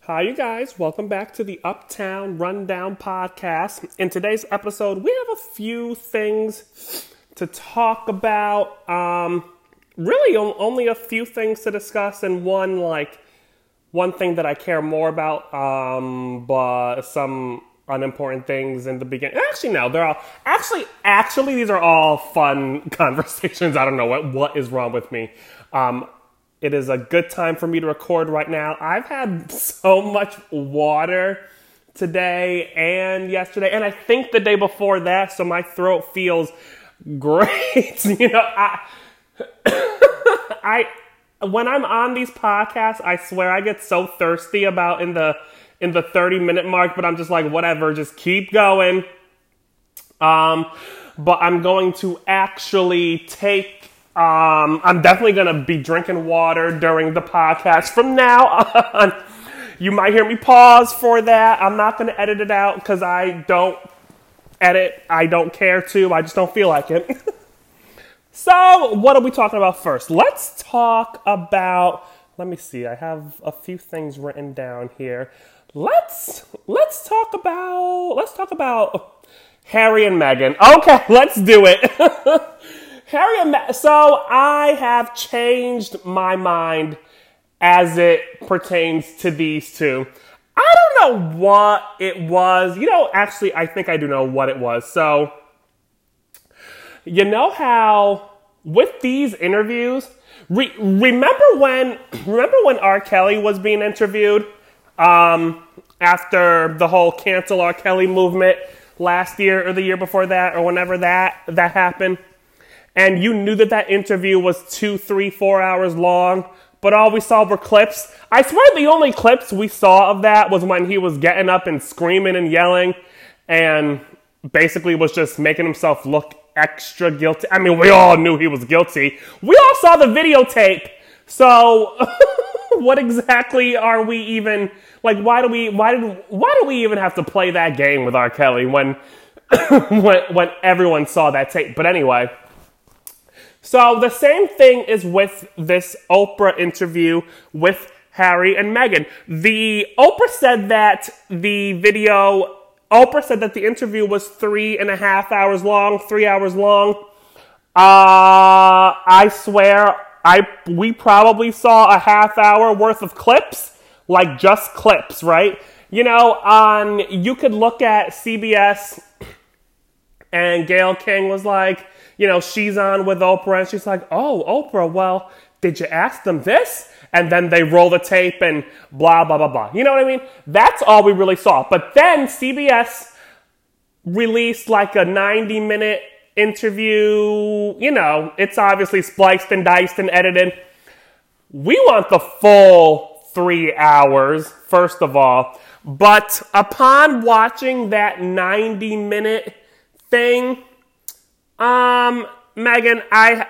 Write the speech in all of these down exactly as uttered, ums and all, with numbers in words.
Hi, you guys. Welcome back to the Uptown Rundown podcast. In today's episode, we have a few things to talk about. Um, really, o- only a few things to discuss, and one like one thing that I care more about, um, but some unimportant things in the beginning. Actually, no, they're all actually actually these are all fun conversations. I don't know what what is wrong with me. Um, It is a good time for me to record right now. I've had so much water today and yesterday, and I think the day before that, so my throat feels great. you know, I, I, when I'm on these podcasts, I swear I get so thirsty about in the in the thirty minute mark, but I'm just like, whatever, just keep going. Um, but I'm going to actually take. Um, I'm definitely going to be drinking water during the podcast from now on. You might hear me pause for that. I'm not going to edit it out because I don't edit. I don't care to. I just don't feel like it. So, what are we talking about first? Let's talk about, let me see. I have a few things written down here. Let's, let's talk about, let's talk about Harry and Meghan. Okay, let's do it. Harry and Meghan. So I have changed my mind as it pertains to these two. I don't know what it was. You know, actually, I think I do know what it was. So, you know how with these interviews, re- remember when remember when R. Kelly was being interviewed um, after the whole cancel R. Kelly movement last year or the year before that or whenever that that happened? And you knew that that interview was two, three, four hours long, but all we saw were clips. I swear the only clips we saw of that was when he was getting up and screaming and yelling and basically was just making himself look extra guilty. I mean, we all knew he was guilty. We all saw the videotape. So what exactly are we even, like, why do we, why did, why do we even have to play that game with R. Kelly when, when, when everyone saw that tape? But anyway. So the same thing is with this Oprah interview with Harry and Meghan. The Oprah said that the video, Oprah said that the interview was three and a half hours long, three hours long. Uh, I swear, I we probably saw a half hour worth of clips, like just clips, right? You know, on you could look at C B S, and Gayle King was like, you know, she's on with Oprah, and she's like, oh, Oprah, well, did you ask them this? And then they roll the tape and blah, blah, blah, blah. You know what I mean? That's all we really saw. But then C B S released like a ninety minute interview. You know, it's obviously spliced and diced and edited. We want the full three hours, first of all. But upon watching that ninety minute thing, Um, Meghan, I,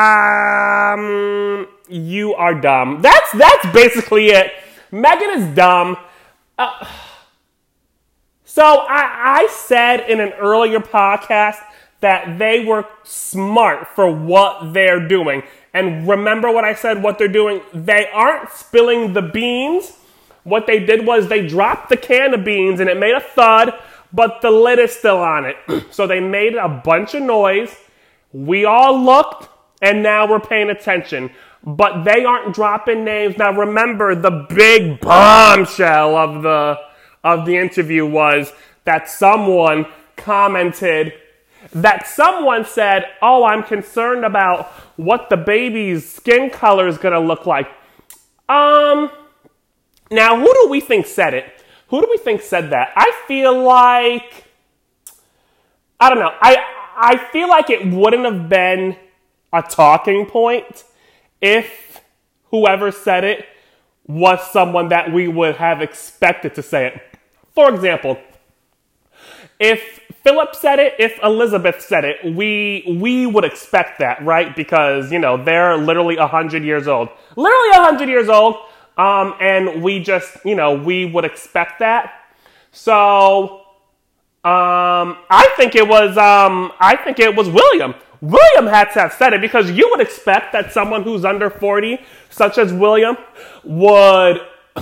um, you are dumb. That's, that's basically it. Meghan is dumb. Uh, so I, I said in an earlier podcast that they were smart for what they're doing. And remember what I said, what they're doing? They aren't spilling the beans. What they did was they dropped the can of beans and it made a thud, but the lid is still on it. So they made a bunch of noise. We all looked, and now we're paying attention. But they aren't dropping names. Now remember, the big bombshell of the of the interview was that someone commented, that someone said, oh, I'm concerned about what the baby's skin color is going to look like. Um, now, who do we think said it? Who do we think said that? I feel like, I don't know. I I feel like it wouldn't have been a talking point if whoever said it was someone that we would have expected to say it. For example, if Philip said it, if Elizabeth said it, we we would expect that, right? Because, you know, they're literally one hundred years old. Literally one hundred years old. Um, and we just, you know, we would expect that. So, um, I think it was, um, I think it was William. William had to have said it because you would expect that someone who's under forty, such as William, would,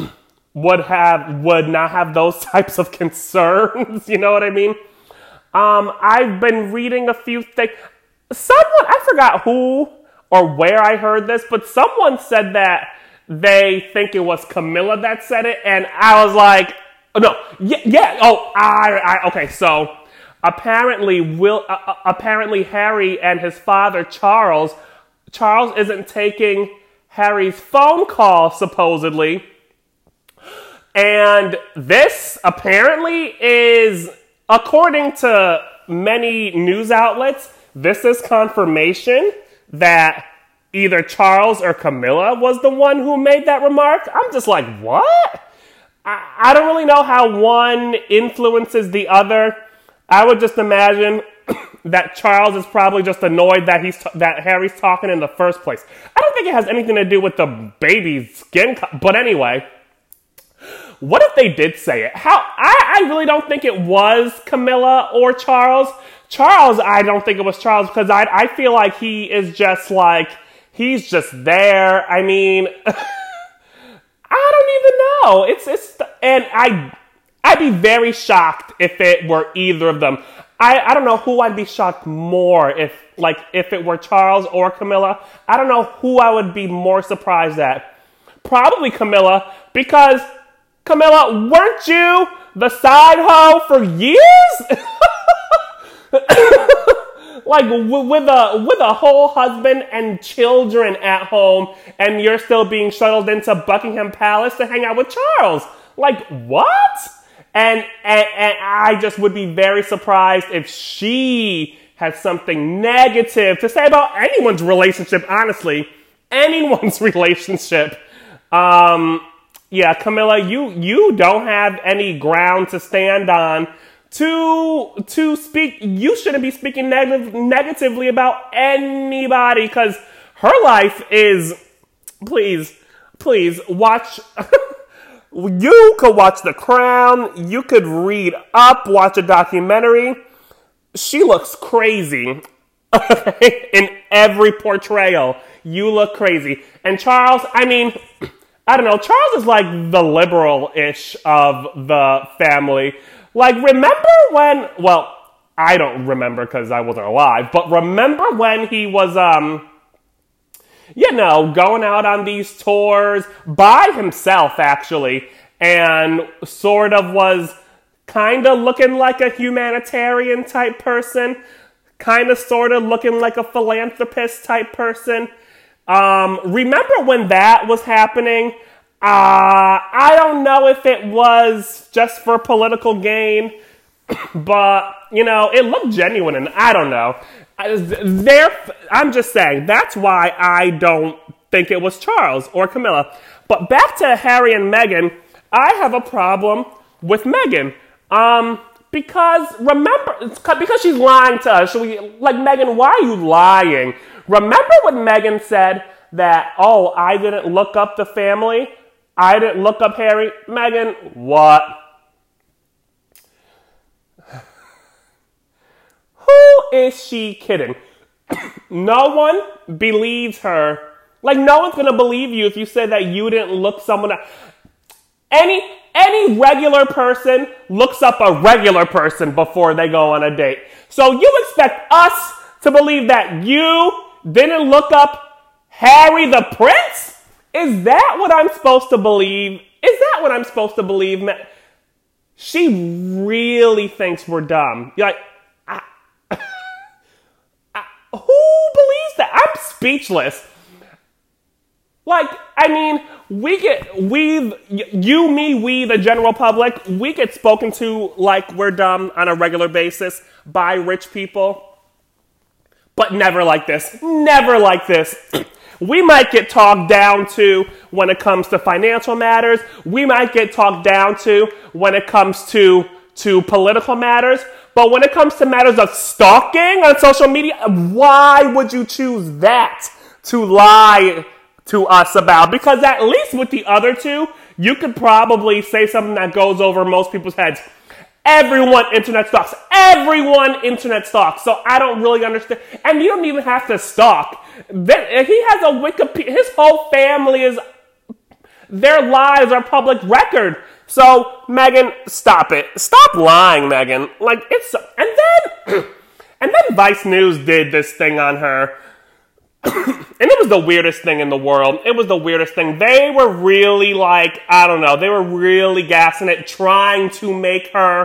would have would not have those types of concerns. You know what I mean? Um, I've been reading a few things. Someone, I forgot who or where I heard this, but someone said that they think it was Camilla that said it, and I was like, oh, no, yeah, yeah, oh, I, I okay, so apparently, Will, uh, apparently Harry and his father Charles, Charles isn't taking Harry's phone call supposedly. And this apparently is, according to many news outlets, this is confirmation that either Charles or Camilla was the one who made that remark. I'm just like, what? I, I don't really know how one influences the other. I would just imagine that Charles is probably just annoyed that he's t- that Harry's talking in the first place. I don't think it has anything to do with the baby's skin co- but anyway. What if they did say it? How I, I really don't think it was Camilla or Charles. Charles, I don't think it was Charles because I I feel like he is just like, he's just there. I mean, I don't even know. It's it's and I I'd be very shocked if it were either of them. I, I don't know who I'd be shocked more if like if it were Charles or Camilla. I don't know who I would be more surprised at. Probably Camilla, because Camilla, weren't you the side hoe for years? Like with a with a whole husband and children at home, and you're still being shuttled into Buckingham Palace to hang out with Charles. Like, what? And, and and I just would be very surprised if she has something negative to say about anyone's relationship, honestly. Anyone's relationship. Um, yeah, Camilla, you, you don't have any ground to stand on to to speak. You shouldn't be speaking neg- negatively about anybody, because her life is, please, please watch... You could watch The Crown. You could read up, watch a documentary. She looks crazy in every portrayal. You look crazy. And Charles, I mean, I don't know. Charles is like the liberal-ish of the family. Like, remember when, well, I don't remember because I wasn't alive, but remember when he was, um... you know, going out on these tours by himself, actually, and sort of was kind of looking like a humanitarian type person, kind of sort of looking like a philanthropist type person. Um, remember when that was happening? Uh, I don't know if it was just for political gain, but, you know, it looked genuine, and I don't know. There, I'm just saying, that's why I don't think it was Charles or Camilla. But back to Harry and Meghan, I have a problem with Meghan. Um, because, remember, because she's lying to us. Should we, like, Meghan, why are you lying? Remember when Meghan said that, oh, I didn't look up the family? I didn't look up Harry? Meghan, what? Who is she kidding? No one believes her. Like, no one's going to believe you if you say that you didn't look someone up. Any, any regular person looks up a regular person before they go on a date. So you expect us to believe that you didn't look up Harry the Prince? Is that what I'm supposed to believe? Is that what I'm supposed to believe? She really thinks we're dumb. You're like, who believes that? I'm speechless. Like, I mean, we get, we, you, me, we, the general public, we get spoken to like we're dumb on a regular basis by rich people. But never like this. Never like this. We might get talked down to when it comes to financial matters. We might get talked down to when it comes to, to political matters. But when it comes to matters of stalking on social media, why would you choose that to lie to us about? Because at least with the other two, you could probably say something that goes over most people's heads. Everyone internet stalks. Everyone internet stalks. So I don't really understand. And you don't even have to stalk. He has a Wikipedia. His whole family is... Their lives are public record. So, Megan, stop it. Stop lying, Megan. Like, it's... And then... And then Vice News did this thing on her. And it was the weirdest thing in the world. It was the weirdest thing. They were really like, I don't know, they were really gassing it, trying to make her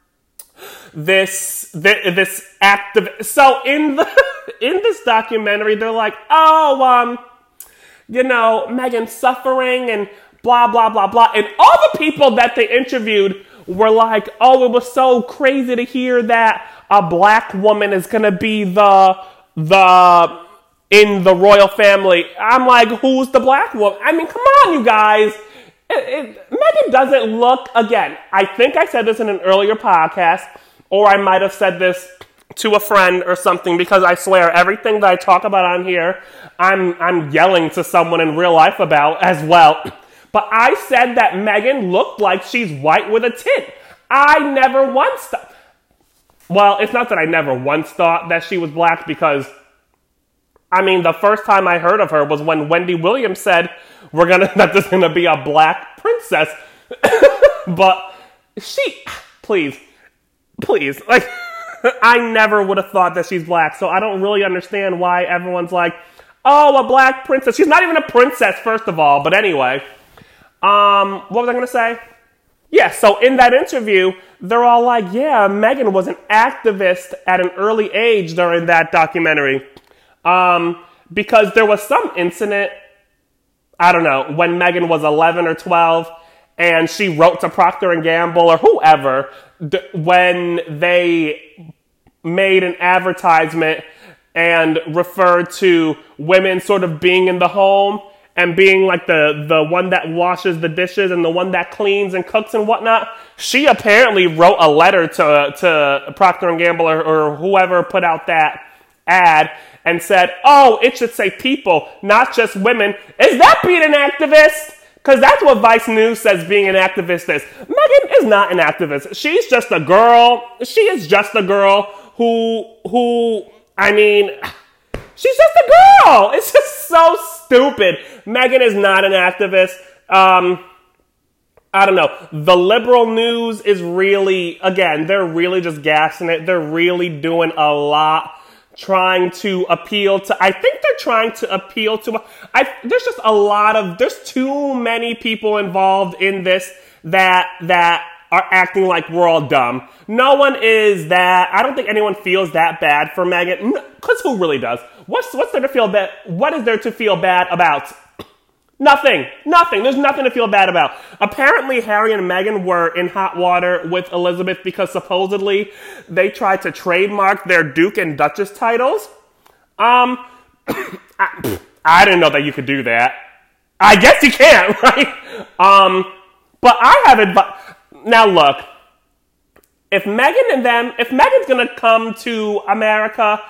this this, this active. So in the in this documentary, they're like, oh, um, you know, Megan's suffering and blah, blah, blah, blah. And all the people that they interviewed were like, oh, it was so crazy to hear that a black woman is going to be the the... in the royal family. I'm like, who's the black woman? I mean, come on, you guys. It, it, Megan doesn't look, again, I think I said this in an earlier podcast, or I might have said this to a friend or something, because I swear everything that I talk about on here, I'm I'm yelling to someone in real life about as well. But I said that Megan looked like she's white with a tint. I never once thought, well, it's not that I never once thought that she was black, because I mean, the first time I heard of her was when Wendy Williams said, "We're gonna that there's gonna be a black princess." But she, please, please, like, I never would have thought that she's black. So I don't really understand why everyone's like, "Oh, a black princess." She's not even a princess, first of all. But anyway, um, what was I gonna say? Yeah. So in that interview, they're all like, "Yeah, Megan was an activist at an early age during that documentary." Um, because there was some incident, I don't know, when Megan was eleven or twelve, and she wrote to Procter and Gamble or whoever d- when they made an advertisement and referred to women sort of being in the home and being like the, the one that washes the dishes and the one that cleans and cooks and whatnot. She apparently wrote a letter to, to Procter and Gamble or, or whoever put out that ad and said, oh, it should say people, not just women. Is that being an activist? Because that's what Vice News says being an activist is. Megan is not an activist. She's just a girl. She is just a girl who, who, I mean, she's just a girl. It's just so stupid. Megan is not an activist. Um, I don't know. The liberal news is really, again, they're really just gassing it. They're really doing a lot trying to appeal to, I think they're trying to appeal to, I, there's just a lot of, there's too many people involved in this that, that are acting like we're all dumb. No one is that, I don't think anyone feels that bad for Megan, because who really does? What's, what's there to feel bad, what is there to feel bad about? Nothing. Nothing. There's nothing to feel bad about. Apparently, Harry and Meghan were in hot water with Elizabeth because supposedly they tried to trademark their Duke and Duchess titles. Um, I, I didn't know that you could do that. I guess you can, right? Um, but I have advice. Now, look. If Meghan and them, if Meghan's going to come to America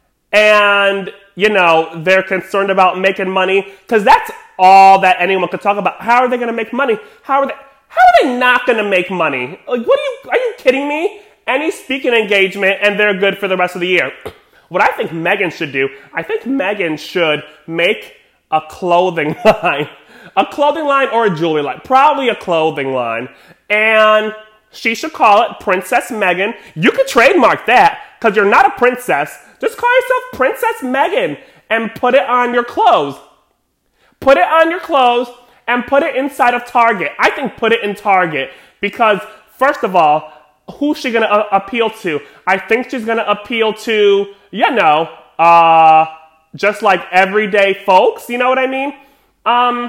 and, you know, they're concerned about making money, because that's all that anyone could talk about. How are they going to make money? How are they? How are they not going to make money? Like, what are you? Are you kidding me? Any speaking engagement, and they're good for the rest of the year. What I think Meghan should do, I think Meghan should make a clothing line, a clothing line or a jewelry line, probably a clothing line, and she should call it Princess Meghan. You could trademark that because you're not a princess. Just call yourself Princess Meghan and put it on your clothes. Put it on your clothes and put it inside of Target. I think put it in Target because, first of all, who's she going to uh, appeal to? I think she's going to appeal to, you know, uh, just like everyday folks. You know what I mean? Um,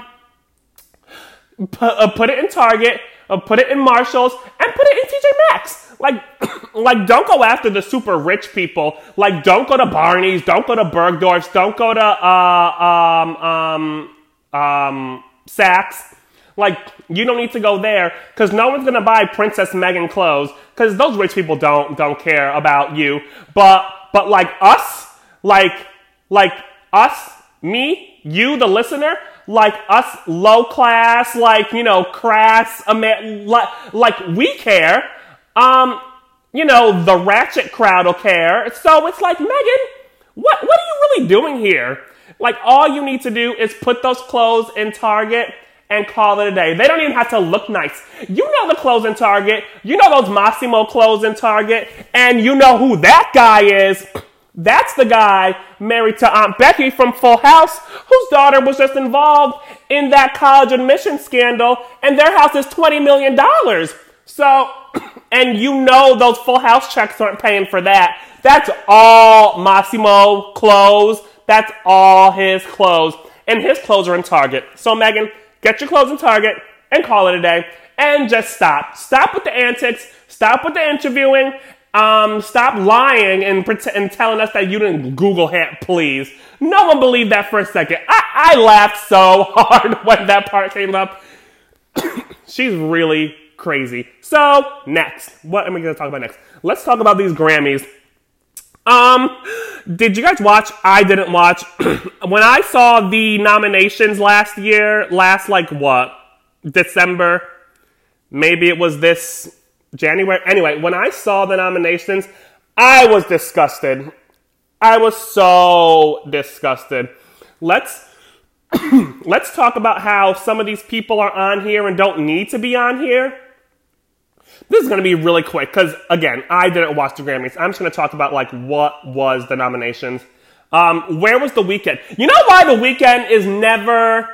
pu- uh, put it in Target, uh, put it in Marshalls, and put it in T J Maxx. Like, like, don't go after the super rich people. Like, don't go to Barney's, don't go to Bergdorf's, don't go to uh, um, um, um, Saks. Like, you don't need to go there because no one's gonna buy Princess Meghan clothes because those rich people don't don't care about you. But but like us, like like us, me, you, the listener, like us, low class, like you know, crass, like like we care. Um, you know, the ratchet crowd will care. So it's like, Megan, what what are you really doing here? Like, all you need to do is put those clothes in Target and call it a day. They don't even have to look nice. You know the clothes in Target. You know those Massimo clothes in Target. And you know who that guy is. That's the guy married to Aunt Becky from Full House, whose daughter was just involved in that college admission scandal, and their house is twenty million dollars. So, and you know those Full House checks aren't paying for that. That's all Massimo clothes. That's all his clothes. And his clothes are in Target. So, Megan, get your clothes in Target and call it a day. And just stop. Stop with the antics. Stop with the interviewing. Um, stop lying and, pretend, and telling us that you didn't Google it, please. No one believed that for a second. I, I laughed so hard when that part came up. She's really crazy. So, next. What am I going to talk about next? Let's talk about these Grammys. Um, did you guys watch? I didn't watch. When I saw the nominations last year, last like what? December? Maybe it was this January. Anyway, when I saw the nominations, I was disgusted. I was so disgusted. Let's let's talk about how some of these people are on here and don't need to be on here. This is going to be really quick because, again, I didn't watch the Grammys. I'm just going to talk about, like, what was the nominations. Um, where was The Weeknd? You know why The Weeknd is never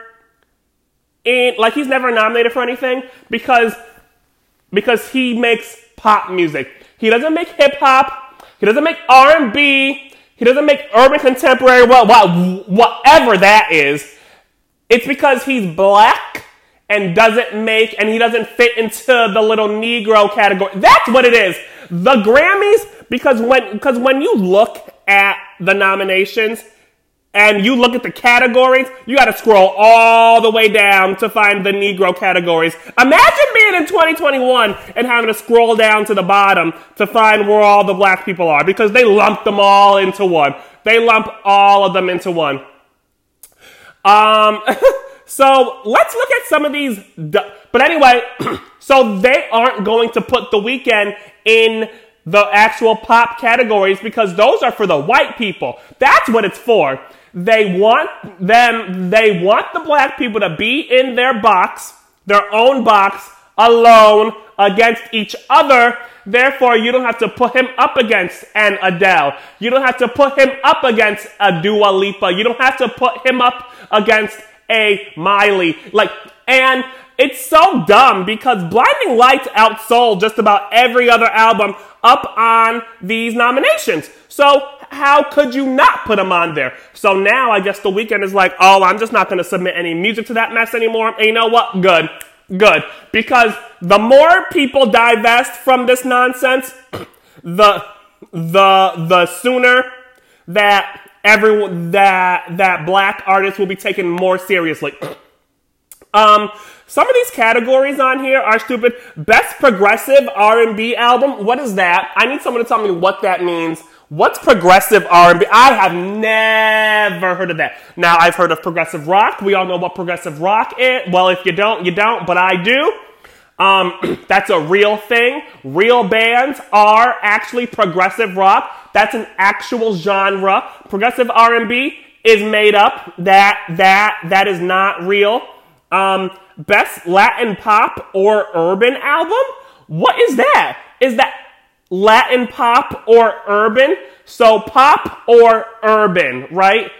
in, like, he's never nominated for anything? Because, because he makes pop music. He doesn't make hip-hop. He doesn't make R and B. He doesn't make urban contemporary, what, what, whatever that is. It's because he's black and doesn't make, and he doesn't fit into the little Negro category. That's what it is. The Grammys, because when, because when you look at the nominations and you look at the categories, you got to scroll all the way down to find the Negro categories. Imagine being in twenty twenty-one and having to scroll down to the bottom to find where all the black people are, because they lump them all into one. They lump all of them into one. Um... So let's look at some of these. But anyway, so they aren't going to put The Weeknd in the actual pop categories because those are for the white people. That's what it's for. They want them, they want the black people to be in their box, their own box, alone against each other. Therefore, you don't have to put him up against an Adele. You don't have to put him up against a Dua Lipa. You don't have to put him up against a Miley. Like, and it's so dumb because Blinding Lights outsold just about every other album up on these nominations. So how could you not put them on there? So now I guess The Weeknd is like, oh, I'm just not going to submit any music to that mess anymore. And you know what? Good. Good. Because the more people divest from this nonsense, the the the sooner that everyone that that black artists will be taken more seriously. um, some of these categories on here are stupid. Best progressive R and B album. What is that? I need someone to tell me what that means. What's progressive R and B? I have never heard of that. Now, I've heard of progressive rock. We all know what progressive rock is. Well, if you don't, you don't, but I do. Um, that's a real thing. Real bands are actually progressive rock. That's an actual genre. Progressive R and B is made up. That that that is not real. Um, best Latin pop or urban album? What is that? Is that Latin pop or urban? So pop or urban, right?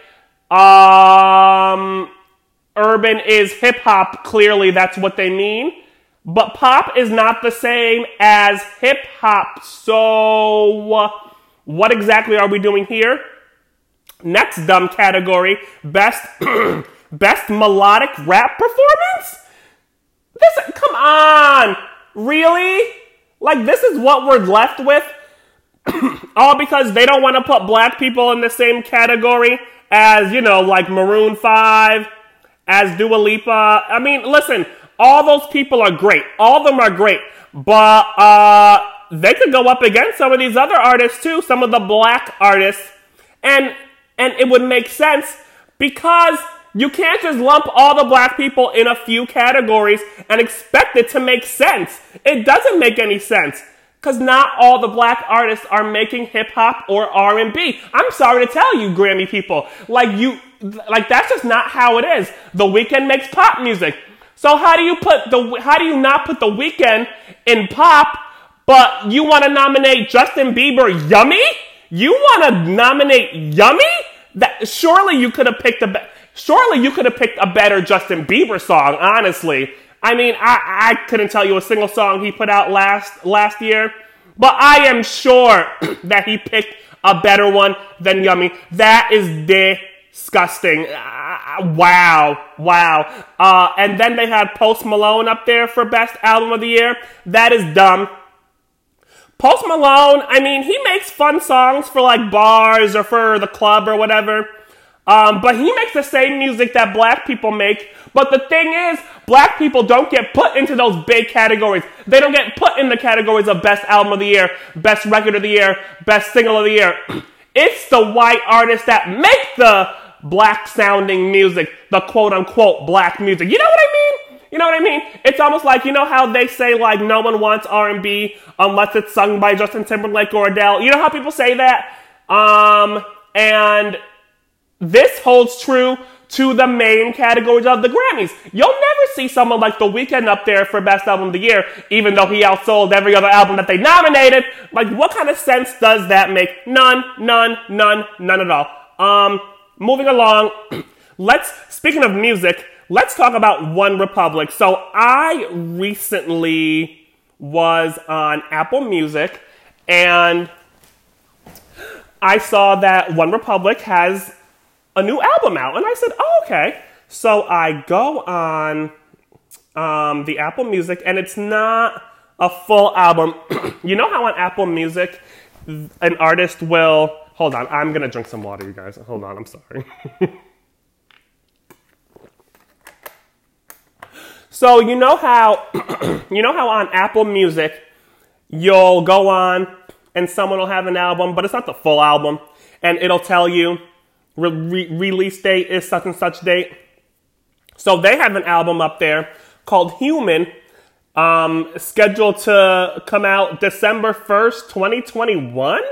Um, urban is hip hop. Clearly, that's what they mean. But pop is not the same as hip hop. So uh, what exactly are we doing here? Next dumb category, best best melodic rap performance? This, come on, really? Like, this is what we're left with? All because they don't want to put black people in the same category as, you know, like Maroon five, as Dua Lipa. I mean, listen, all those people are great. All of them are great. But uh, they could go up against some of these other artists too, some of the black artists. And and it would make sense because you can't just lump all the black people in a few categories and expect it to make sense. It doesn't make any sense because not all the black artists are making hip-hop or R and B. I'm sorry to tell you, Grammy people. Like, you, like that's just not how it is. The Weeknd makes pop music. So how do you put the how do you not put The Weeknd in pop, but you want to nominate Justin Bieber Yummy? You want to nominate Yummy? That surely you could have picked a be- surely you could have picked a better Justin Bieber song, honestly. I mean, I, I couldn't tell you a single song he put out last last year, but I am sure that he picked a better one than Yummy. That is disgusting. Uh, wow. Wow. Uh, and then they had Post Malone up there for Best Album of the Year. That is dumb. Post Malone, I mean, he makes fun songs for like bars or for the club or whatever. Um, but he makes the same music that black people make. But the thing is, black people don't get put into those big categories. They don't get put in the categories of Best Album of the Year, Best Record of the Year, Best Single of the Year. It's the white artists that make the black-sounding music, the quote-unquote black music. You know what I mean? You know what I mean? It's almost like, you know how they say, like, no one wants R and B unless it's sung by Justin Timberlake or Adele? You know how people say that? Um, and this holds true to the main categories of the Grammys. You'll never see someone like The Weeknd up there for Best Album of the Year, even though he outsold every other album that they nominated. Like, what kind of sense does that make? None, none, none, none at all. Um, moving along, let's, speaking of music, let's talk about One Republic. So I recently was on Apple Music, and I saw that One Republic has a new album out, and I said, oh, okay. So I go on um, the Apple Music, and it's not a full album. You know how on Apple Music, an artist will... Hold on, I'm going to drink some water, you guys. Hold on, I'm sorry. So you know how, you know how on Apple Music, you'll go on, and someone will have an album, but it's not the full album, and it'll tell you, Re- release date is such and such date. So they have an album up there called Human, um, scheduled to come out December first, twenty twenty-one.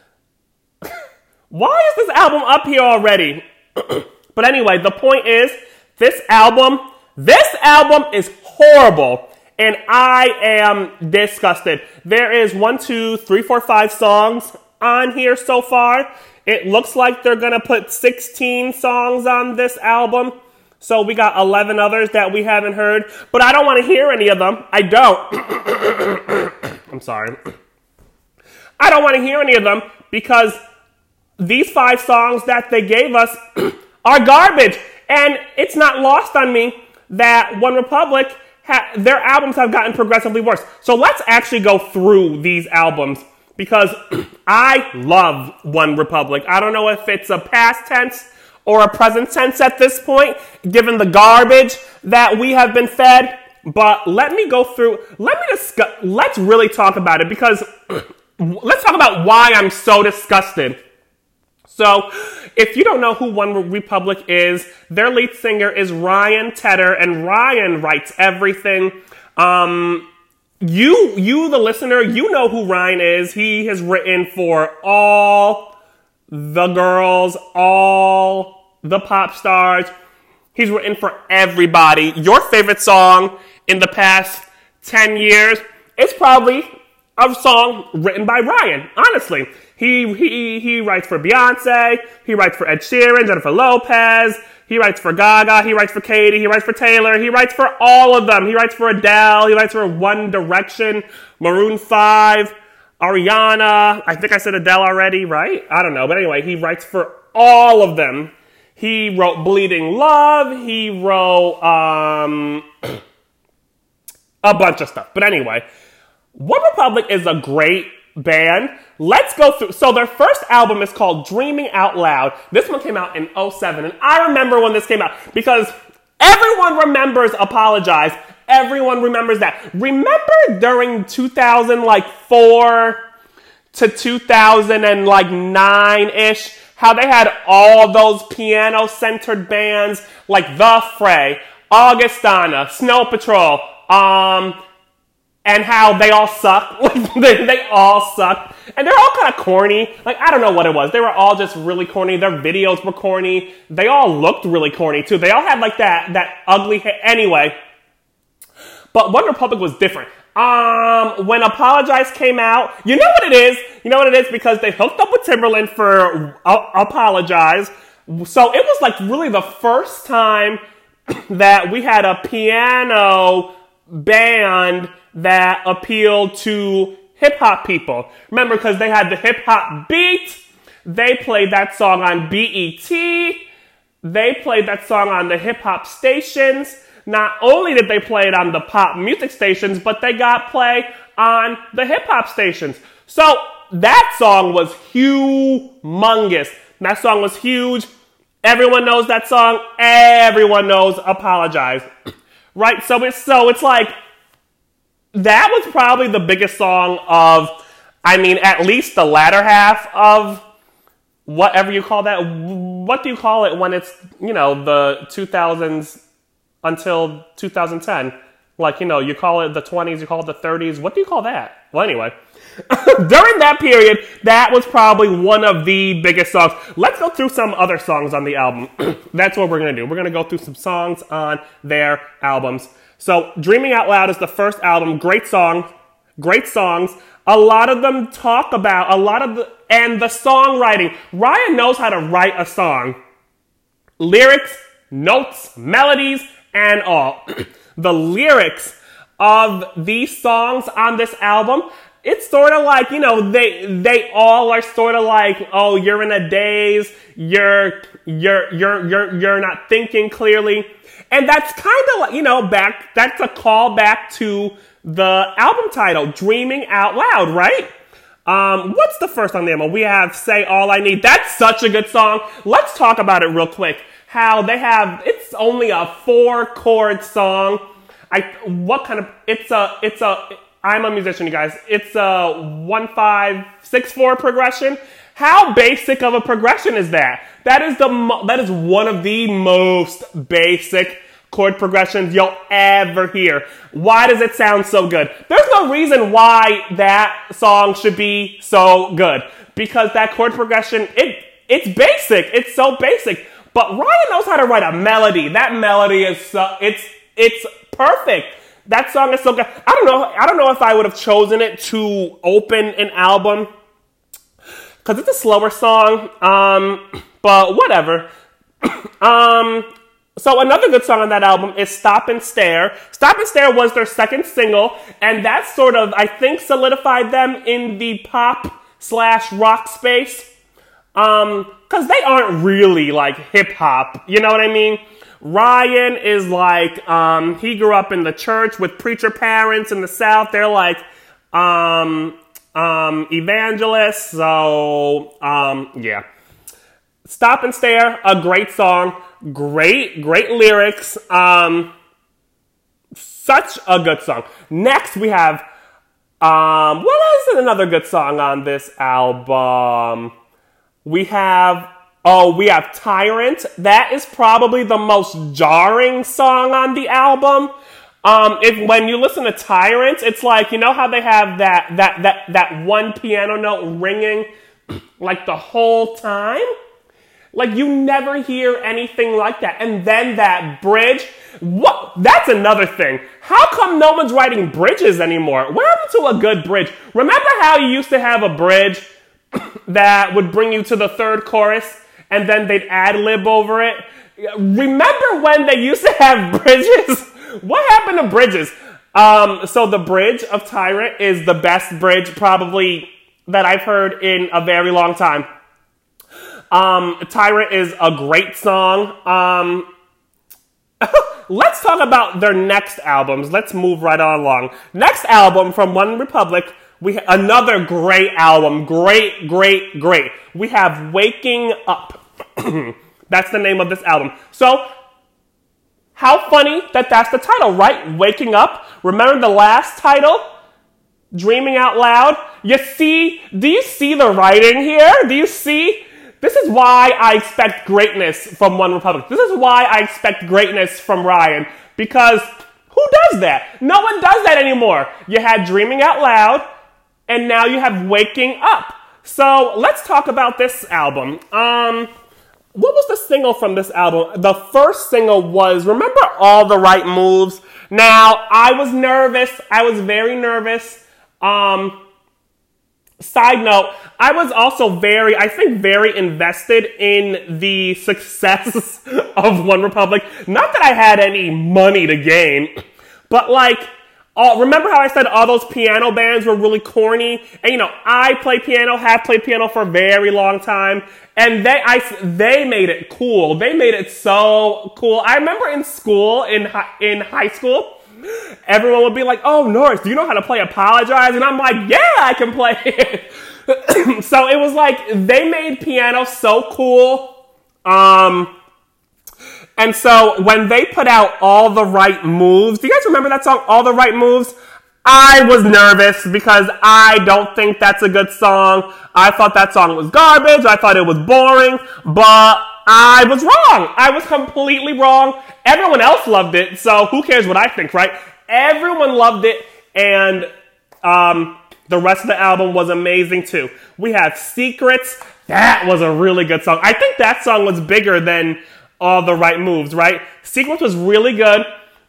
Why is this album up here already? But anyway, the point is, this album, this album is horrible, and I am disgusted. There is one, two, three, four, five songs on here so far. It looks like they're going to put sixteen songs on this album. So we got eleven others that we haven't heard. But I don't want to hear any of them. I don't. I'm sorry. I don't want to hear any of them because these five songs that they gave us are garbage. And it's not lost on me that One Republic, ha- their albums have gotten progressively worse. So let's actually go through these albums, because I love One Republic. I don't know if it's a past tense or a present tense at this point, given the garbage that we have been fed. But let me go through, let me discuss, let's really talk about it, because let's talk about why I'm so disgusted. So, if you don't know who One Republic is, their lead singer is Ryan Tedder, and Ryan writes everything. Um... You, you, the listener, you know who Ryan is. He has written for all the girls, all the pop stars. He's written for everybody. Your favorite song in the past ten years is probably a song written by Ryan, honestly. He, he, he writes for Beyonce. He writes for Ed Sheeran, Jennifer Lopez. He writes for Gaga, he writes for Katy, he writes for Taylor, he writes for all of them. He writes for Adele, he writes for One Direction, Maroon five, Ariana. I think I said Adele already, right? I don't know. But anyway, he writes for all of them. He wrote Bleeding Love. He wrote um, a bunch of stuff. But anyway, One Republic is a great band. Let's go through. So their first album is called Dreaming Out Loud. This one came out in oh seven, and I remember when this came out because everyone remembers Apologize. Everyone remembers that. Remember during two thousand four to two thousand nine ish, how they had all those piano-centered bands like The Fray, Augustana, Snow Patrol, um, and how they all suck. they, they all suck. And they're all kind of corny. Like, I don't know what it was. They were all just really corny. Their videos were corny. They all looked really corny, too. They all had, like, that, that ugly hair. Anyway, but One Republic was different. Um, when Apologize came out, you know what it is? You know what it is? Because they hooked up with Timberland for uh, Apologize. So it was like really the first time that we had a piano band that appealed to hip-hop people. Remember, because they had the hip-hop beat, they played that song on B E T, they played that song on the hip-hop stations. Not only did they play it on the pop music stations, but they got play on the hip-hop stations. So that song was humongous. That song was huge. Everyone knows that song. Everyone knows Apologize. Right? So it's, so it's like, that was probably the biggest song of, I mean, at least the latter half of whatever you call that. What do you call it when it's, you know, the two thousands until two thousand ten? Like, you know, you call it the twenties, you call it the thirties. What do you call that? Well, anyway, during that period, that was probably one of the biggest songs. Let's go through some other songs on the album. That's what we're going to do. We're going to go through some songs on their albums. So, Dreaming Out Loud is the first album. Great song. Great songs. A lot of them talk about, a lot of the, and the songwriting. Ryan knows how to write a song. Lyrics, notes, melodies, and all. The lyrics of these songs on this album, it's sort of like, you know, they they all are sort of like, oh, you're in a daze, you're you're you're you're you're not thinking clearly. And that's kind of like, you know, back, that's a call back to the album title, Dreaming Out Loud, right? Um, what's the first on the album? We have Say All I Need. That's such a good song. Let's talk about it real quick. How they have, it's only a four chord song. I, what kind of, it's a, it's a, I'm a musician, you guys. It's a one, five, six, four progression. How basic of a progression is that? That is the mo- that is one of the most basic chord progressions you'll ever hear. Why does it sound so good? There's no reason why that song should be so good. Because that chord progression, it it's basic. It's so basic. But Ryan knows how to write a melody. That melody is so, it's it's perfect. That song is so good. I don't know. I don't know if I would have chosen it to open an album, because it's a slower song, um, but whatever. um, so another good song on that album is Stop and Stare. Stop and Stare was their second single, and that sort of, I think, solidified them in the pop slash rock space. Um, because they aren't really, like, hip-hop, you know what I mean? Ryan is like, um, he grew up in the church with preacher parents in the South. They're like, um... Um, Evangelist, so, um, yeah. Stop and Stare, a great song, great, great lyrics, um, such a good song. Next, we have, um, what is another good song on this album? We have, oh, we have Tyrant. That is probably the most jarring song on the album. Um, if, when you listen to Tyrant, it's like, you know how they have that, that, that, that one piano note ringing like the whole time? Like, you never hear anything like that. And then that bridge, what? That's another thing. How come no one's writing bridges anymore? What happened to a good bridge? Remember how you used to have a bridge that would bring you to the third chorus and then they'd ad-lib over it? Remember when they used to have bridges? What happened to bridges? Um, so the bridge of Tyrant is the best bridge probably that I've heard in a very long time. Um, Tyrant is a great song. Um, let's talk about their next albums. Let's move right on along. Next album from One Republic, we ha- another great album. Great, great, great. We have Waking Up. That's the name of this album. So, how funny that that's the title, right? Waking Up. Remember the last title? Dreaming Out Loud. You see, do you see the writing here? Do you see? This is why I expect greatness from One Republic. This is why I expect greatness from Ryan. Because who does that? No one does that anymore. You had Dreaming Out Loud, and now you have Waking Up. So let's talk about this album. Um... What was the single from this album? The first single was, remember All the Right Moves? Now, I was nervous. I was very nervous. Um, side note, I was also very, I think, very invested in the success of One Republic. Not that I had any money to gain, but like, Uh, remember how I said all those piano bands were really corny? And, you know, I play piano, have played piano for a very long time. And they I, they made it cool. They made it so cool. I remember in school, in, in high school, everyone would be like, oh, Norris, do you know how to play Apologize? And I'm like, yeah, I can play it. So it was like, they made piano so cool. Um... And so when they put out All the Right Moves, do you guys remember that song, All the Right Moves? I was nervous because I don't think that's a good song. I thought that song was garbage. I thought it was boring, but I was wrong. I was completely wrong. Everyone else loved it, so who cares what I think, right? Everyone loved it, and um, the rest of the album was amazing too. We have Secrets. That was a really good song. I think that song was bigger than All the Right Moves, right? Secrets was really good.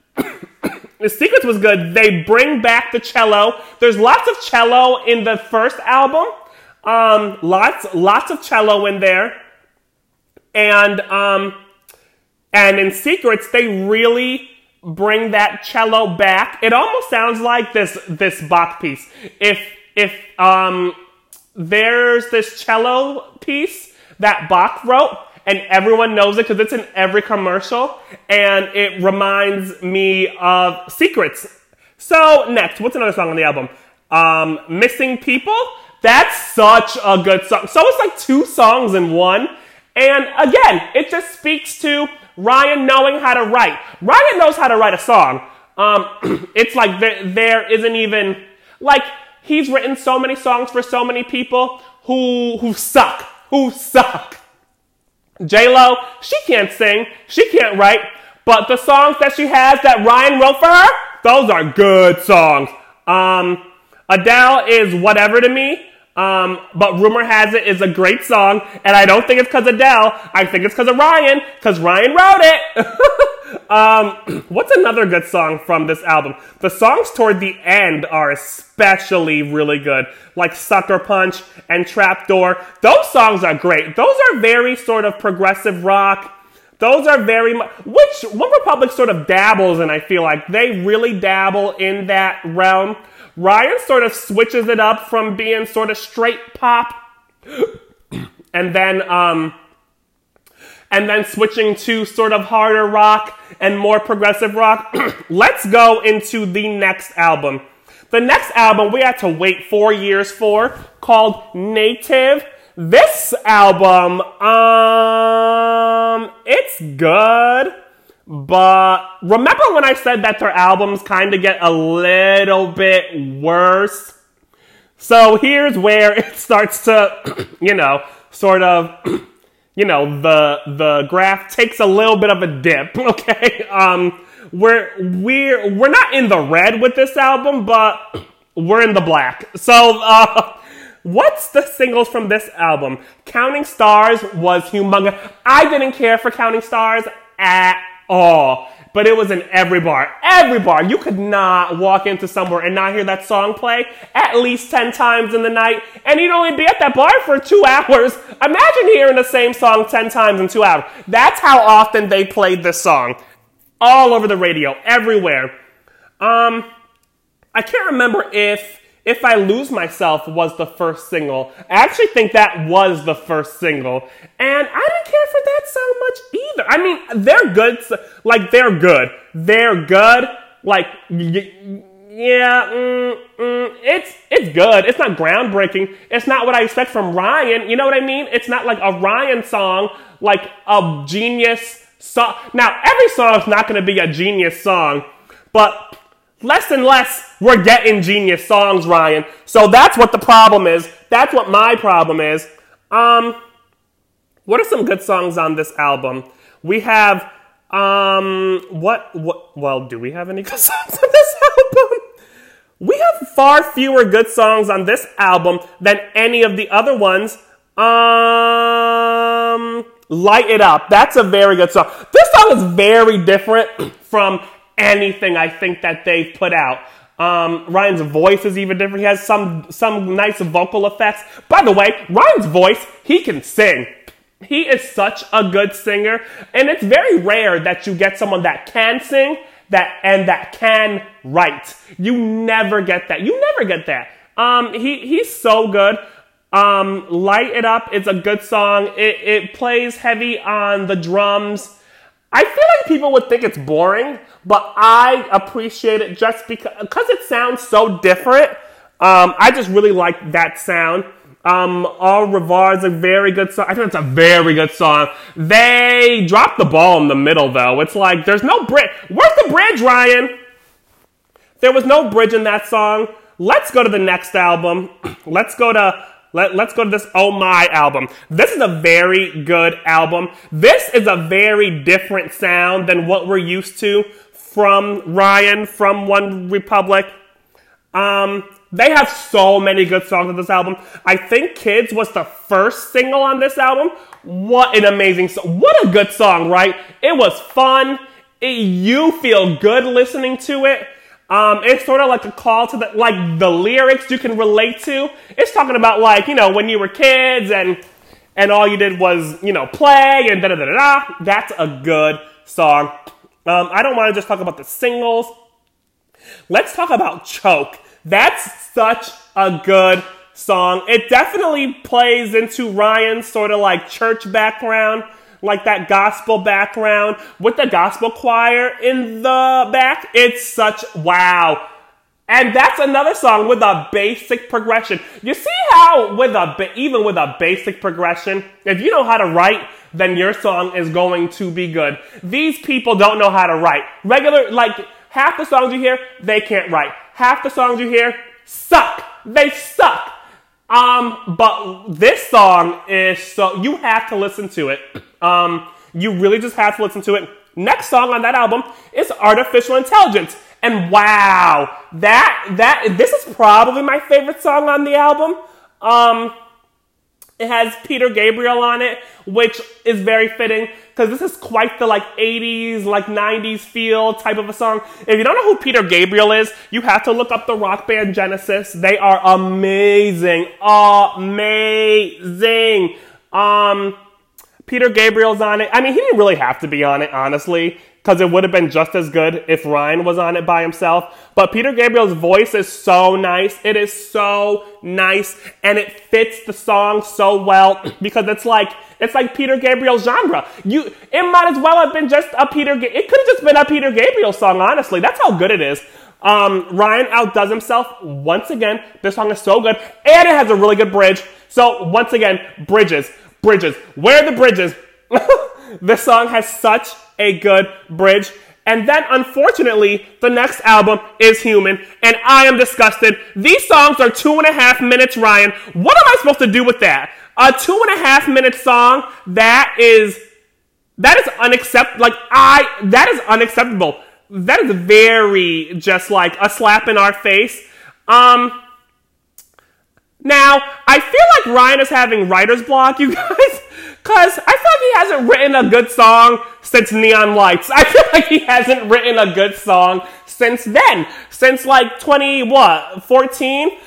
The Secrets was good. They bring back the cello. There's lots of cello in the first album. Um, lots, lots of cello in there. And, um, and in Secrets, they really bring that cello back. It almost sounds like this, this Bach piece. If, if, um, there's this cello piece that Bach wrote, and everyone knows it because it's in every commercial, and it reminds me of Secrets. So, next, what's another song on the album? Um, Missing People? That's such a good song. So it's like two songs in one. And again, it just speaks to Ryan knowing how to write. Ryan knows how to write a song. Um, it's like there, there isn't even, like, he's written so many songs for so many people who, who suck, who suck. J-Lo, she can't sing, she can't write, but the songs that she has that Ryan wrote for her, those are good songs. Um, Adele is whatever to me, um, but Rumor Has It is a great song, and I don't think it's because of Adele, I think it's because of Ryan, because Ryan wrote it. um, what's another good song from this album? The songs toward the end are especially really good, like Sucker Punch and Trapdoor. Those songs are great. Those are very sort of progressive rock. Those are very much, which One Republic sort of dabbles in, I feel like. They really dabble in that realm. Ryan sort of switches it up from being sort of straight pop, and then, um, and then switching to sort of harder rock and more progressive rock. Let's go into the next album. The next album we had to wait four years for, called Native. This album, um, it's good, but remember when I said that their albums kind of get a little bit worse? So here's where it starts to, you know, sort of, you know, the the graph takes a little bit of a dip, okay? Um, we're we're we're not in the red with this album, but we're in the black. So, uh, what's the singles from this album? Counting Stars was humongous. I didn't care for Counting Stars at all, but it was in every bar. Every bar. You could not walk into somewhere and not hear that song play at least ten times in the night, and you'd only be at that bar for two hours. Imagine hearing the same song ten times in two hours. That's how often they played this song. All over the radio, everywhere. Um, I can't remember if If I Lose Myself was the first single. I actually think that was the first single. And I didn't care for that song much either. I mean, they're good. Like, they're good. They're good. Like, y- yeah, mm, mm, it's it's good. It's not groundbreaking. It's not what I expect from Ryan. You know what I mean? It's not like a Ryan song, like a genius song. Now, every song is not going to be a genius song, but less and less we're getting genius songs, Ryan. So that's what the problem is. That's what my problem is. Um, what are some good songs on this album? We have, um, what, what, well, do we have any good songs on this album? We have far fewer good songs on this album than any of the other ones. Um, Light It Up. That's a very good song. This song is very different from anything I think that they've put out. Um, Ryan's voice is even different. He has some some nice vocal effects. By the way, Ryan's voice, he can sing. He is such a good singer, and it's very rare that you get someone that can sing that and that can write. You never get that. You never get that. Um, he he's so good. Um, Light It Up is a good song. It it plays heavy on the drums. I feel like people would think it's boring, but I appreciate it just because, because it sounds so different. Um, I just really like that sound. Um, Au Revoir is a very good song. I think it's a very good song. They dropped the ball in the middle, though. It's like, there's no bridge. Where's the bridge, Ryan? There was no bridge in that song. Let's go to the next album. Let's go to... Let, let's go to this Oh My album. This is a very good album. This is a very different sound than what we're used to from Ryan, from One Republic. Um, they have so many good songs on this album. I think Kids was the first single on this album. What an amazing song. What a good song, right? It was fun. It, you feel good listening to it. Um, it's sort of like a call to the, like the lyrics you can relate to. It's talking about like, you know, when you were kids and, and all you did was, you know, play and da da da da. That's a good song. Um, I don't want to just talk about the singles. Let's talk about Choke. That's such a good song. It definitely plays into Ryan's sort of like church background, like that gospel background with the gospel choir in the back. It's such, wow. And that's another song with a basic progression. You see how with a, even with a basic progression, if you know how to write, then your song is going to be good. These people don't know how to write. Regular, like half the songs you hear, they can't write. Half the songs you hear suck. They suck. Um, but this song is so, you have to listen to it. Um, you really just have to listen to it. Next song on that album is Artificial Intelligence. And wow, that, that, this is probably my favorite song on the album. Um, it has Peter Gabriel on it, which is very fitting because this is quite the like eighties, like nineties feel type of a song. If you don't know who Peter Gabriel is, you have to look up the rock band Genesis. They are amazing, amazing. Um, Peter Gabriel's on it. I mean, he didn't really have to be on it, honestly, because it would have been just as good if Ryan was on it by himself. But Peter Gabriel's voice is so nice. It is so nice, and it fits the song so well because it's like it's like Peter Gabriel's genre. You, it might as well have been just a Peter. It could have just been a Peter Gabriel song, honestly. That's how good it is. Um, Ryan outdoes himself once again. This song is so good, and it has a really good bridge. So once again, bridges. Bridges. Where are the bridges? This song has such a good bridge. And then, unfortunately, the next album is Human, and I am disgusted. These songs are two and a half minutes, Ryan. What am I supposed to do with that? A two and a half minute song, that is, that is unacceptable. Like, I, that is unacceptable. That is very just like a slap in our face. Um... Now, I feel like Ryan is having writer's block, you guys, because I feel like he hasn't written a good song since Neon Lights. I feel like he hasn't written a good song since then, since like twenty, what, fourteen?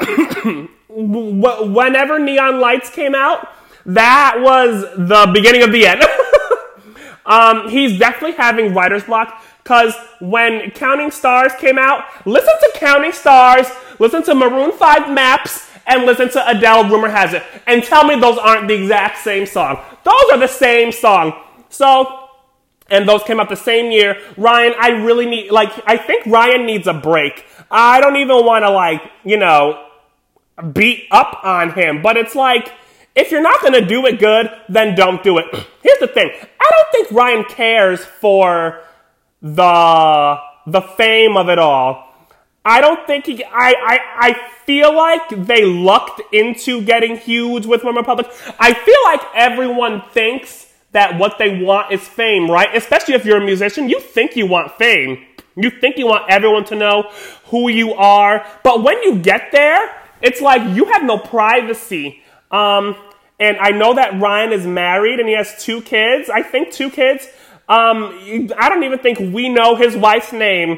Whenever Neon Lights came out, that was the beginning of the end. um, he's definitely having writer's block, because when Counting Stars came out, listen to Counting Stars, listen to Maroon five Maps, and listen to Adele, Rumor Has It, and tell me those aren't the exact same song. Those are the same song. So, and those came out the same year. Ryan, I really need, like, I think Ryan needs a break. I don't even want to, like, you know, beat up on him, but it's like, if you're not going to do it good, then don't do it. Here's the thing. I don't think Ryan cares for the, the fame of it all. I don't think he, I, I, I feel like they lucked into getting huge with One Republic. I feel like everyone thinks that what they want is fame, right? Especially if you're a musician, you think you want fame. You think you want everyone to know who you are. But when you get there, it's like you have no privacy. Um, and I know that Ryan is married and he has two kids. I think two kids. Um, I don't even think we know his wife's name.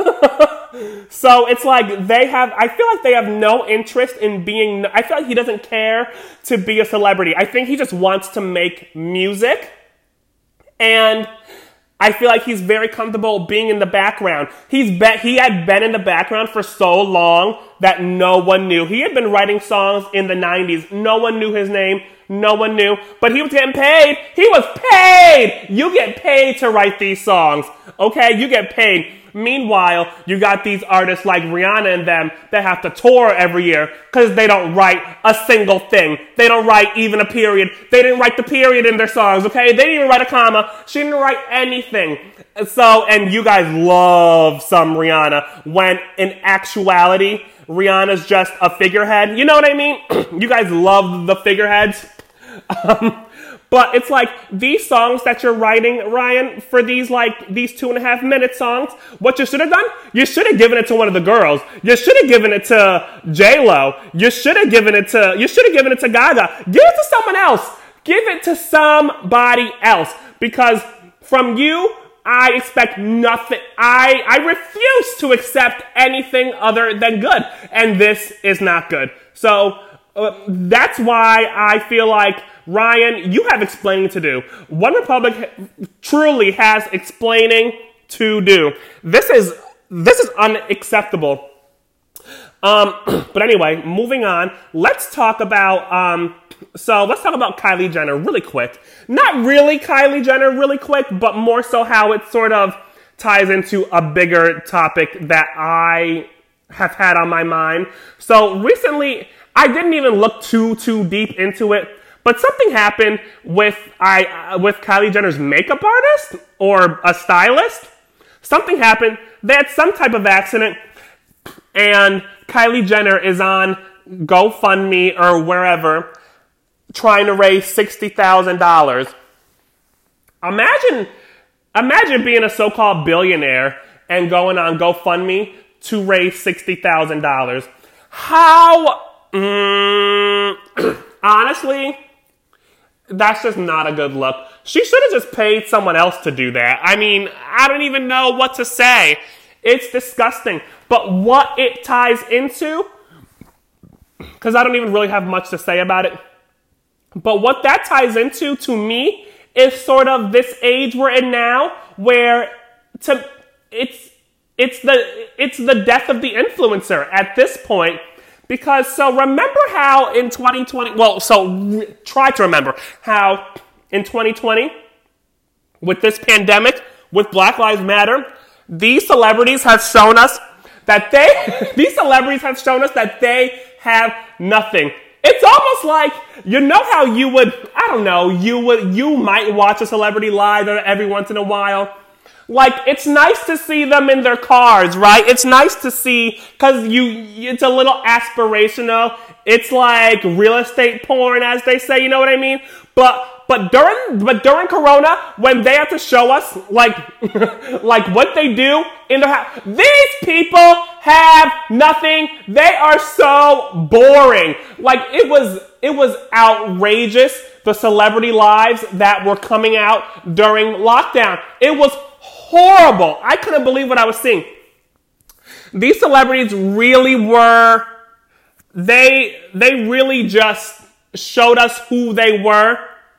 So it's like they have, I feel like they have no interest in being, I feel like he doesn't care to be a celebrity. I think he just wants to make music. And I feel like he's very comfortable being in the background. He's be, he had been in the background for so long that no one knew. He had been writing songs in the nineties. No one knew his name. No one knew. But he was getting paid. He was paid! You get paid to write these songs. Okay? You get paid. Meanwhile, you got these artists like Rihanna and them that have to tour every year because they don't write a single thing. They don't write even a period. They didn't write the period in their songs, okay? They didn't even write a comma. She didn't write anything. So, and you guys love some Rihanna when in actuality, Rihanna's just a figurehead. You know what I mean? You guys love the figureheads. Um, But it's like these songs that you're writing, Ryan, for these like these two and a half minute songs, what you should have done, you should have given it to one of the girls. You should have given it to J-Lo. You should have given it to, you should have given it to Gaga. Give it to someone else. Give it to somebody else. Because from you, I expect nothing. I, I refuse to accept anything other than good. And this is not good. So uh, that's why I feel like, Ryan, you have explaining to do. OneRepublic truly has explaining to do. This is this is unacceptable. Um, but anyway, moving on. Let's talk about um, so let's talk about Kylie Jenner really quick. Not really Kylie Jenner really quick, but more so how it sort of ties into a bigger topic that I have had on my mind. So recently, I didn't even look too too deep into it. But something happened with I uh, with Kylie Jenner's makeup artist or a stylist. Something happened. They had some type of accident, and Kylie Jenner is on GoFundMe or wherever trying to raise sixty thousand dollars. Imagine, imagine being a so-called billionaire and going on GoFundMe to raise sixty thousand dollars. How? Mm, honestly. That's just not a good look. She should have just paid someone else to do that. I mean, I don't even know what to say. It's disgusting. But what it ties into, because I don't even really have much to say about it, but what that ties into to me is sort of this age we're in now where to it's it's the it's the death of the influencer at this point. Because, so remember how in twenty twenty, well, so re- try to remember how in twenty twenty, with this pandemic, with Black Lives Matter, these celebrities have shown us that they, these celebrities have shown us that they have nothing. It's almost like, you know how you would, I don't know, you would, you might watch a celebrity live every once in a while. Like, it's nice to see them in their cars, right? It's nice to see, because you, it's a little aspirational. It's like real estate porn, as they say, you know what I mean? But, but during, but during Corona, when they have to show us, like, like what they do in their house, these people have nothing. They are so boring. Like, it was, it was outrageous, the celebrity lives that were coming out during lockdown. It was horrible. I couldn't believe what I was seeing. These celebrities really were, they, they really just showed us who they were.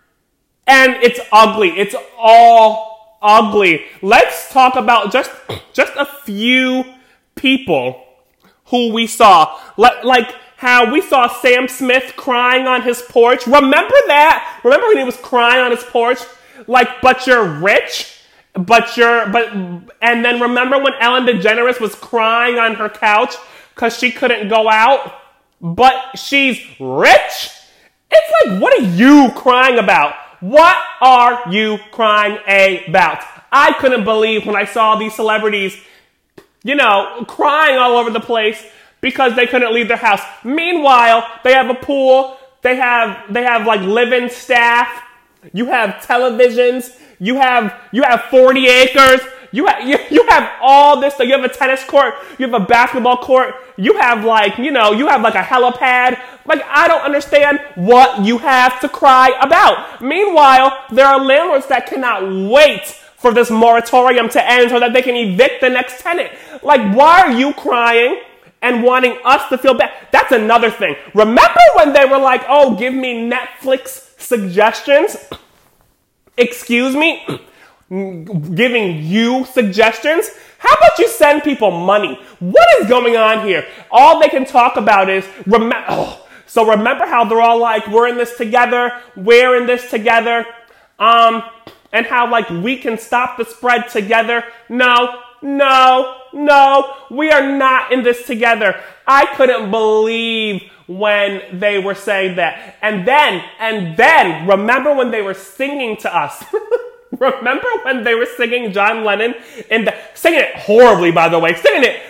And it's ugly. It's all ugly. Let's talk about just, just a few people who we saw. Like, like how we saw Sam Smith crying on his porch. Remember that? Remember when he was crying on his porch? Like, but you're rich? But you're, but, and then remember when Ellen DeGeneres was crying on her couch because she couldn't go out, but she's rich? It's like, what are you crying about? What are you crying about? I couldn't believe when I saw these celebrities, you know, crying all over the place because they couldn't leave their house. Meanwhile, they have a pool, they have, they have like live-in staff, you have televisions, You have you have forty acres. You have you, you have all this. So you have a tennis court. You have a basketball court. You have like you know you have like a helipad. Like I don't understand what you have to cry about. Meanwhile, there are landlords that cannot wait for this moratorium to end so that they can evict the next tenant. Like, why are you crying and wanting us to feel bad? That's another thing. Remember when they were like, oh, give me Netflix suggestions? Excuse me? Giving you suggestions? How about you send people money? What is going on here? All they can talk about is, rem- oh. So remember how they're all like, we're in this together, we're in this together, um, and how like we can stop the spread together? No, no, no, we are not in this together. I couldn't believe when they were saying that. And then, and then, remember when they were singing to us? Remember when they were singing John Lennon? In the, singing it horribly, by the way. Singing it.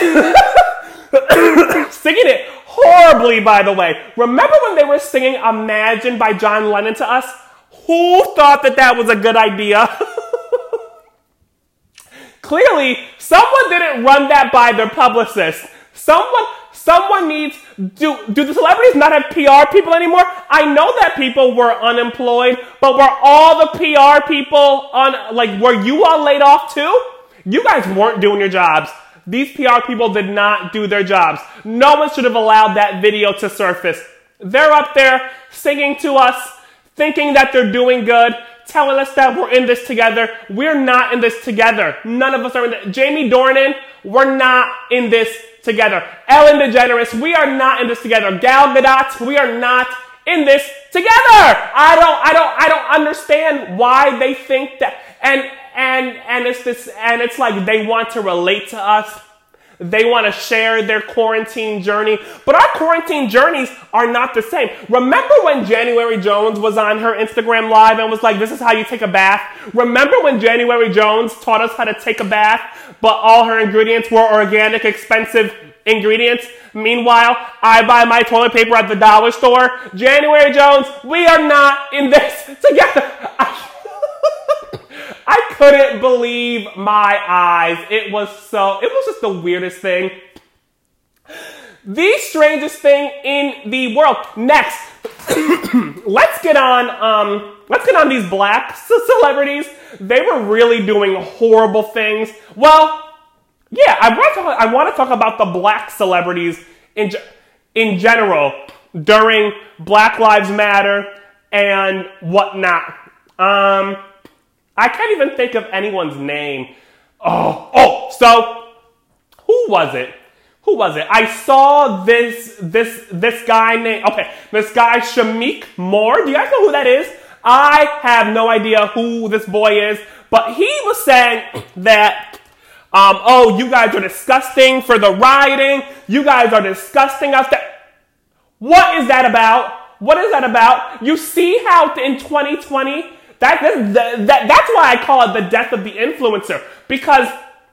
singing it horribly, by the way. Remember when they were singing Imagine by John Lennon to us? Who thought that that was a good idea? Clearly, someone didn't run that by their publicist. Someone, someone needs, do, do the celebrities not have P R people anymore? I know that people were unemployed, but were all the P R people on, like, were you all laid off too? You guys weren't doing your jobs. These P R people did not do their jobs. No one should have allowed that video to surface. They're up there singing to us, thinking that they're doing good, telling us that we're in this together. We're not in this together. None of us are in this. Jamie Dornan, we're not in this together. Ellen DeGeneres, we are not in this together. Gal Gadot, we are not in this together. I don't, I don't, I don't understand why they think that. And, and, and it's this, and it's like they want to relate to us. They want to share their quarantine journey, but our quarantine journeys are not the same. Remember when January Jones was on her Instagram Live and was like, this is how you take a bath? Remember when January Jones taught us how to take a bath, but all her ingredients were organic, expensive ingredients? Meanwhile, I buy my toilet paper at the dollar store. January Jones, we are not in this together. I- I couldn't believe my eyes. It was so, it was just the weirdest thing. The strangest thing in the world. Next, let's get on, um, let's get on these black celebrities. They were really doing horrible things. Well, yeah, I want to talk, I want to talk about the black celebrities in, in general during Black Lives Matter and whatnot. Um... I can't even think of anyone's name. Oh, oh, so who was it? Who was it? I saw this, this, this guy named, okay, this guy Shameik Moore. Do you guys know who that is? I have no idea who this boy is, but he was saying that, um, oh, you guys are disgusting for the rioting. You guys are disgusting us. What is that about? What is that about? You see how in twenty twenty, That, that, that, that's why I call it the death of the influencer. Because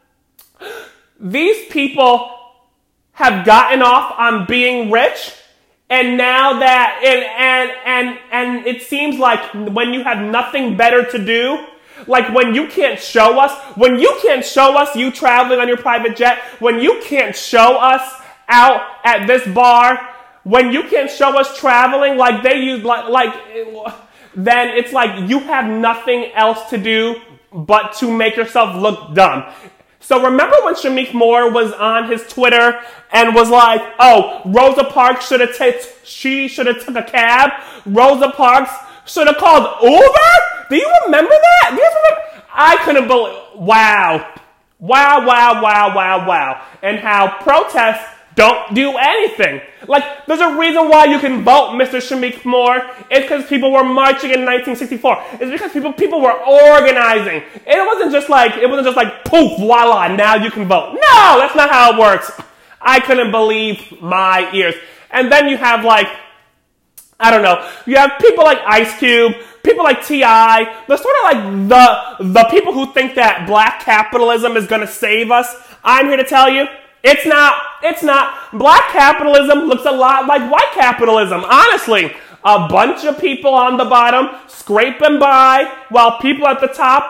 these people have gotten off on being rich. And now that, and, and, and, and it seems like when you have nothing better to do, like when you can't show us, when you can't show us you traveling on your private jet, when you can't show us out at this bar, when you can't show us traveling like they use, like, like, then it's like you have nothing else to do but to make yourself look dumb. So remember when Shameik Moore was on his Twitter and was like, oh, Rosa Parks should have taken, she should have took a cab. Rosa Parks should have called Uber? Do you remember that? Do you remember? I couldn't believe, wow. Wow, wow, wow, wow, wow. And how protests don't do anything. Like, there's a reason why you can vote, Mister Shameik Moore. It's because people were marching in nineteen sixty-four. It's because people people were organizing. It wasn't just like, it wasn't just like, poof, voila, now you can vote. No, that's not how it works. I couldn't believe my ears. And then you have like, I don't know, you have people like Ice Cube, people like T I, the sort of like the, the people who think that black capitalism is going to save us. I'm here to tell you, It's not, it's not. Black capitalism looks a lot like white capitalism, honestly. A bunch of people on the bottom scraping by while people at the top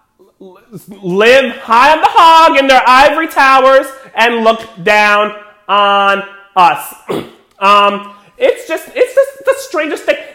live high on the hog in their ivory towers and look down on us. um, it's just, it's just the strangest thing.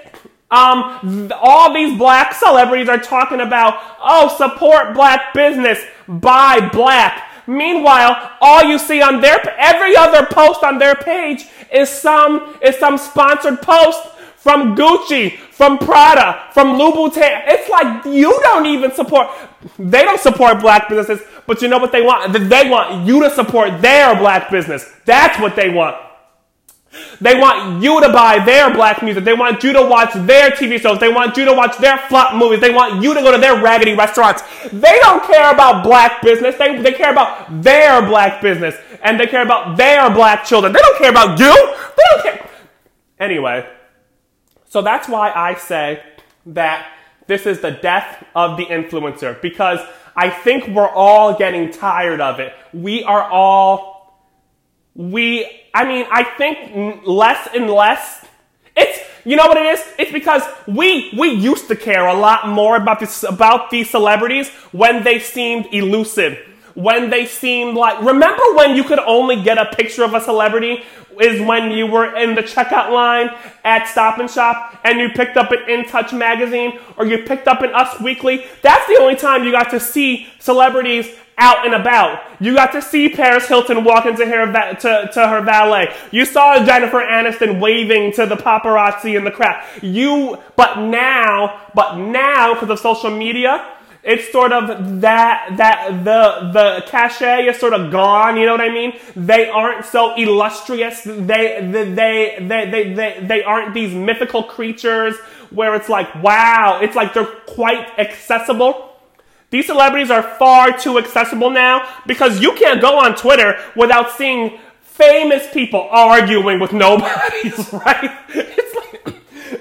Um, th- all these black celebrities are talking about, oh, support black business, buy black. Meanwhile, all you see on their, every other post on their page is some, is some sponsored post from Gucci, from Prada, from Louboutin. It's like, you don't even support, they don't support black businesses, but you know what they want? They want you to support their black business. That's what they want. They want you to buy their black music. They want you to watch their T V shows. They want you to watch their flop movies. They want you to go to their raggedy restaurants. They don't care about black business. They, they care about their black business. And they care about their black children. They don't care about you. They don't care. Anyway, so that's why I say that this is the death of the influencer. Because I think we're all getting tired of it. We are all, we... I mean, I think less and less. It's, you know what it is? It's because we we used to care a lot more about this about these celebrities when they seemed elusive, when they seemed like. Remember when you could only get a picture of a celebrity is when you were in the checkout line at Stop and Shop and you picked up an In Touch magazine or you picked up an Us Weekly. That's the only time you got to see celebrities out and about. You got to see Paris Hilton walk into her va- to, to her valet. You saw Jennifer Aniston waving to the paparazzi in the crowd. You, but now, but now, because of social media, it's sort of that, that, the, the cachet is sort of gone, you know what I mean? They aren't so illustrious. They, they, they, they, they, they, they aren't these mythical creatures where it's like, wow, it's like they're quite accessible. These celebrities are far too accessible now because you can't go on Twitter without seeing famous people arguing with nobodies, right? It's like,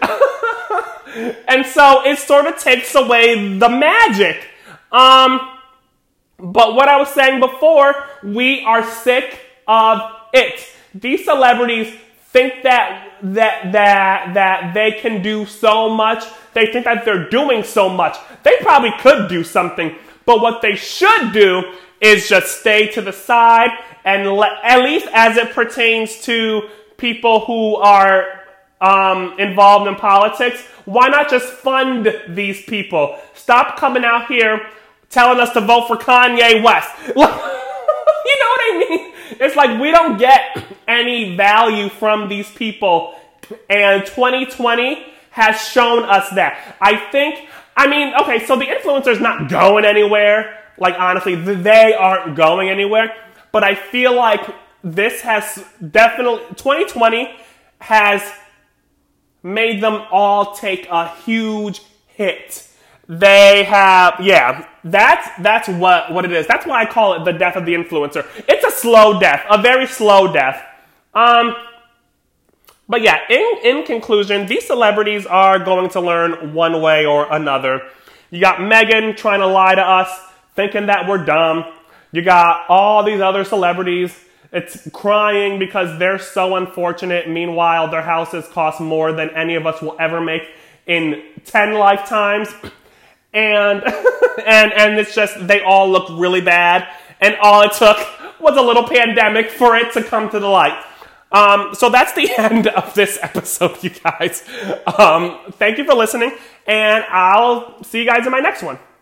and so it sort of takes away the magic. Um, but what I was saying before, we are sick of it. These celebrities think that that that that they can do so much. They think that they're doing so much. They probably could do something, but what they should do is just stay to the side and let, at least as it pertains to people who are um, involved in politics, why not just fund these people? Stop coming out here telling us to vote for Kanye West. You know what I mean? It's like we don't get any value from these people, and twenty twenty has shown us that. I think, I mean, okay, so the influencer's not going anywhere. Like, honestly, they aren't going anywhere. But I feel like this has definitely, twenty twenty has made them all take a huge hit. They have, yeah, that's that's what, what it is. That's why I call it the death of the influencer. It's a slow death, a very slow death. Um... But yeah, in, in conclusion, these celebrities are going to learn one way or another. You got Meghan trying to lie to us, thinking that we're dumb. You got all these other celebrities, it's crying because they're so unfortunate. Meanwhile, their houses cost more than any of us will ever make in ten lifetimes. And, and, and it's just, they all look really bad. And all it took was a little pandemic for it to come to the light. Um, so that's the end of this episode, you guys. Um, thank you for listening, and I'll see you guys in my next one.